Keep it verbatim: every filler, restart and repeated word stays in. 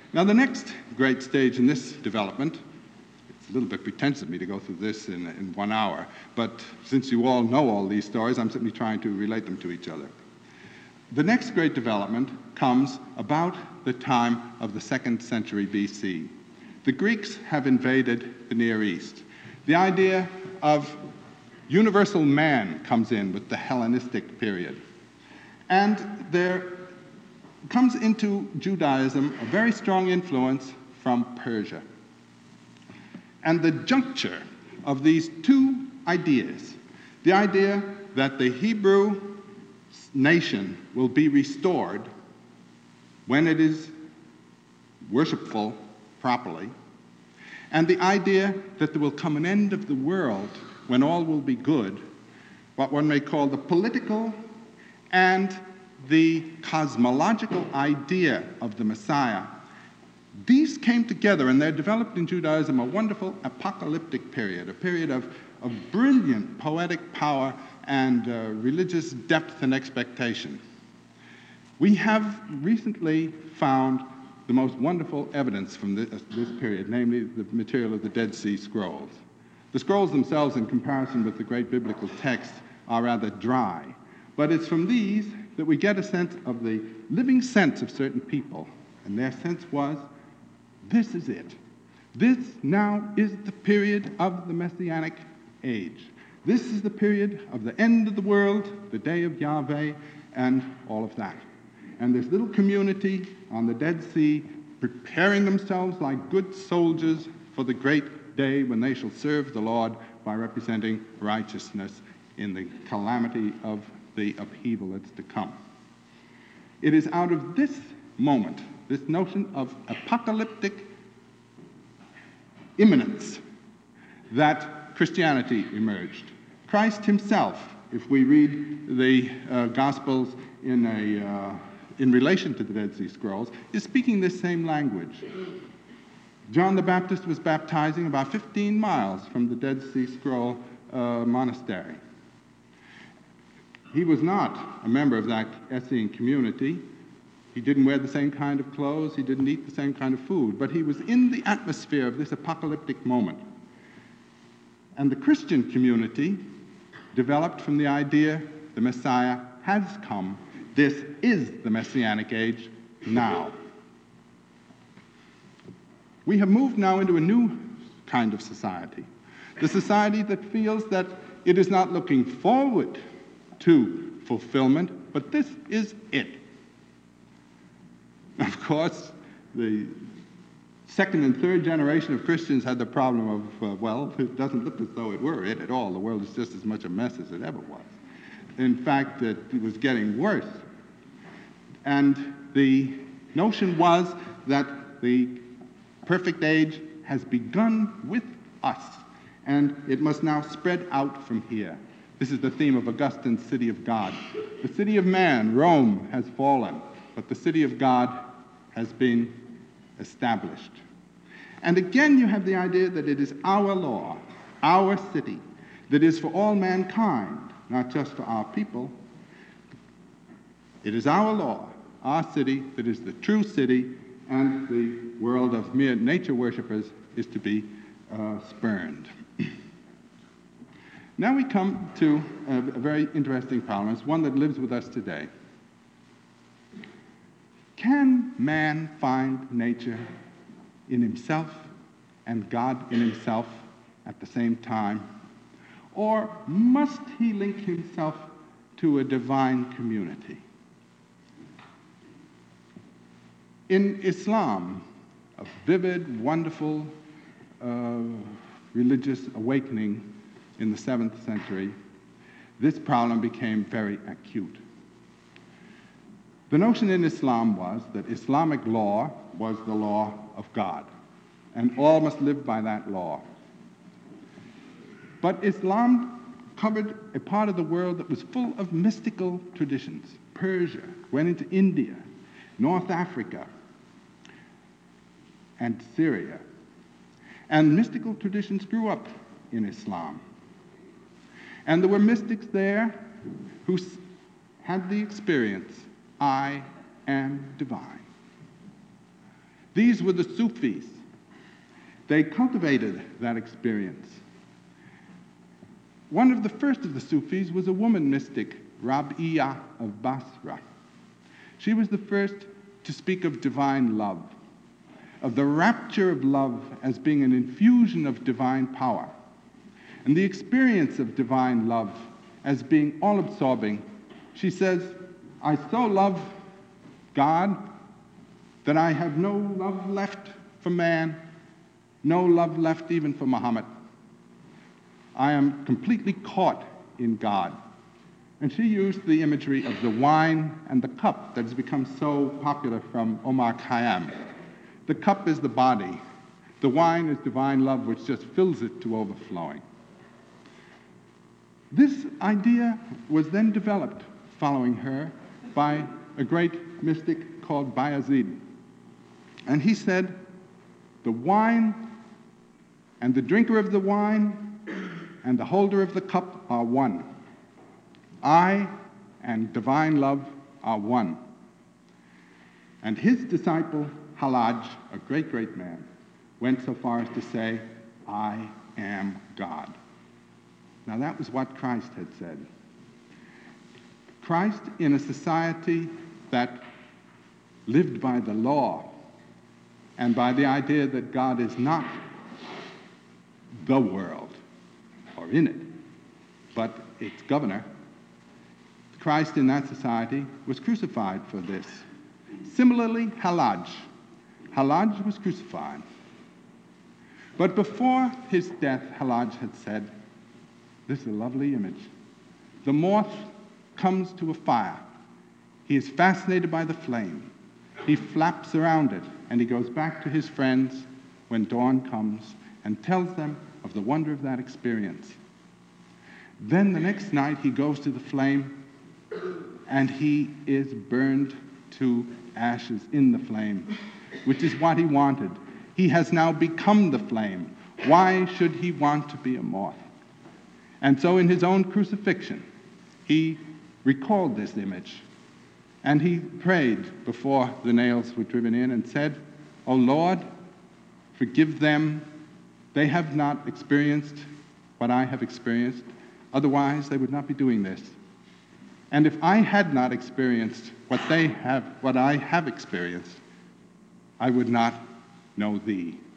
Now, the next great stage in this development, it's a little bit pretentious of me to go through this in, in one hour, but since you all know all these stories, I'm simply trying to relate them to each other. The next great development comes about the time of the second century B C. The Greeks have invaded the Near East. The idea of universal man comes in with the Hellenistic period. And there comes into Judaism a very strong influence from Persia. And the juncture of these two ideas, the idea that the Hebrew nation will be restored when it is worshipful properly, and the idea that there will come an end of the world when all will be good, what one may call the political and the cosmological idea of the Messiah, these came together and there developed in Judaism a wonderful apocalyptic period, a period of, of brilliant poetic power and uh, religious depth and expectation. We have recently found the most wonderful evidence from this, this period, namely the material of the Dead Sea Scrolls. The scrolls themselves, in comparison with the great biblical texts, are rather dry, but it's from these that we get a sense of the living sense of certain people, and their sense was, this is it. This now is the period of the Messianic age. This is the period of the end of the world, the day of Yahweh, and all of that. And this little community on the Dead Sea preparing themselves like good soldiers for the great day when they shall serve the Lord by representing righteousness in the calamity of the upheaval that's to come. It is out of this moment, this notion of apocalyptic imminence, that Christianity emerged. Christ himself, if we read the uh, Gospels in, a, uh, in relation to the Dead Sea Scrolls, is speaking this same language. John the Baptist was baptizing about fifteen miles from the Dead Sea Scroll uh, monastery. He was not a member of that Essene community. He didn't wear the same kind of clothes. He didn't eat the same kind of food. But he was in the atmosphere of this apocalyptic moment. And the Christian community developed from the idea the Messiah has come. This is the Messianic age now. We have moved now into a new kind of society. The society that feels that it is not looking forward to fulfillment, but this is it. Of course, the second and third generation of Christians had the problem of, uh, well, it doesn't look as though it were it at all. The world is just as much a mess as it ever was. In fact, it, it was getting worse. And the notion was that the perfect age has begun with us, and it must now spread out from here. This is the theme of Augustine's City of God. The city of man, Rome, has fallen, but the city of God has been established. And again, you have the idea that it is our law, our city, that is for all mankind, not just for our people. It is our law, our city, that is the true city, and the world of mere nature worshippers is to be uh, spurned. Now we come to a, a very interesting problem. It's one that lives with us today. Can man find nature in himself and God in himself at the same time? Or must he link himself to a divine community? In Islam, a vivid, wonderful uh, religious awakening in the seventh century, this problem became very acute. The notion in Islam was that Islamic law was the law of God, and all must live by that law. But Islam covered a part of the world that was full of mystical traditions. Persia, went into India, North Africa, and Syria. And mystical traditions grew up in Islam. And there were mystics there who had the experience, I am divine. These were the Sufis. They cultivated that experience. One of the first of the Sufis was a woman mystic, Rabi'a of Basra. She was the first to speak of divine love, of the rapture of love as being an infusion of divine power, and the experience of divine love as being all-absorbing. She says, I so love God that I have no love left for man, no love left even for Muhammad. I am completely caught in God. And she used the imagery of the wine and the cup that has become so popular from Omar Khayyam. The cup is the body. The wine is divine love, which just fills it to overflowing. This idea was then developed following her by a great mystic called Bayazid. And he said, the wine and the drinker of the wine and the holder of the cup are one. I and divine love are one. And his disciple, Halaj, a great, great man, went so far as to say, I am God. Now that was what Christ had said. Christ, in a society that lived by the law and by the idea that God is not the world or in it, but its governor, Christ in that society was crucified for this. Similarly, Halaj. Halaj was crucified. But before his death, Halaj had said, this is a lovely image. The moth comes to a fire. He is fascinated by the flame. He flaps around it, and he goes back to his friends when dawn comes and tells them of the wonder of that experience. Then the next night he goes to the flame, and he is burned to ashes in the flame, which is what he wanted. He has now become the flame. Why should he want to be a moth? And so in his own crucifixion, he recalled this image, and he prayed before the nails were driven in and said, O Lord, forgive them. They have not experienced what I have experienced. Otherwise, they would not be doing this. And if I had not experienced what they have, what I have experienced, I would not know thee.